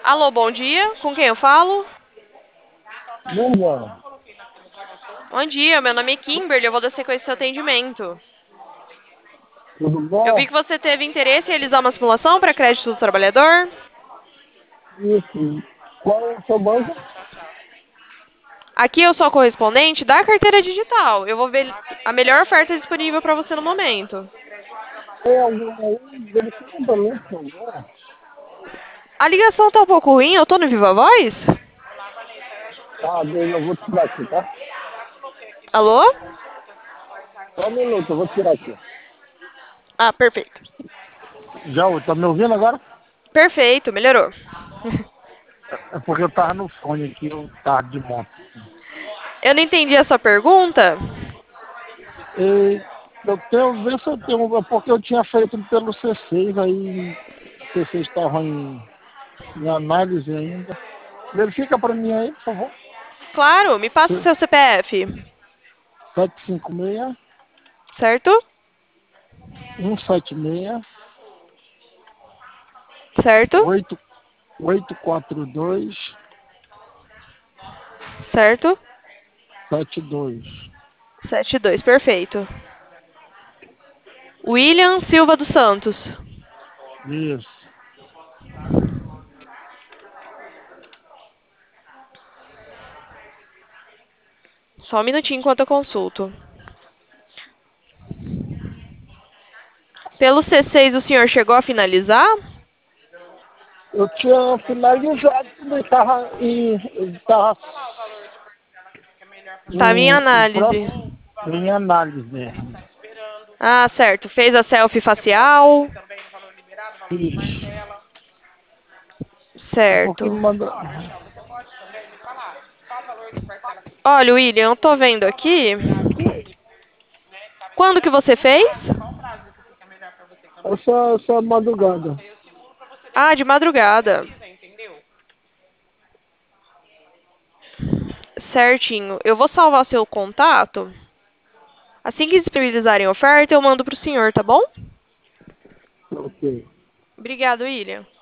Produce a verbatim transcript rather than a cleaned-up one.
Alô, bom dia. Com quem eu falo? Bom dia. Bom dia, meu nome é Kimberly, eu vou dar sequência ao seu atendimento. Tudo Eu vi bom? que você teve interesse em realizar uma simulação para crédito do trabalhador. Isso. Qual é o seu banco? Aqui eu sou a correspondente da carteira digital. Eu vou ver a melhor oferta disponível para você no momento. Tem algum aí? Verifica pra mim, por favor. A ligação tá um pouco ruim, eu tô no Viva Voz? Tá, Deus, eu vou tirar aqui, tá? Alô? Só um minuto, eu vou tirar aqui. Ah, perfeito. Já, tá me ouvindo agora? Perfeito, melhorou. É porque eu tava no fone aqui, eu tava de moto. Eu não entendi a sua pergunta. E eu tenho, ver se eu tenho, é porque eu tinha feito pelo C seis, aí o C seis estava em, em análise ainda. Verifica pra mim aí, por favor. Claro, me passa o seu C P F, sete cinco seis, certo? um sete seis, Certo? oito oito quatro dois Certo? sete dois. Sete dois, perfeito. William Silva dos Santos. Isso. Só um minutinho enquanto eu consulto. Pelo C seis, o senhor chegou a finalizar? Eu tinha finalizado, ele estava em, ele tava Estava em em, em, análise. próximo, em análise mesmo. Ah, certo. Fez a selfie facial. Isso. É porque me Certo. mandou. Olha, William, eu tô vendo aqui. Quando que você fez? Essa, essa madrugada. Ah, de madrugada. Certinho. Eu vou salvar seu contato. Assim que disponibilizarem a oferta, eu mando pro senhor, tá bom? Ok. Obrigado, William.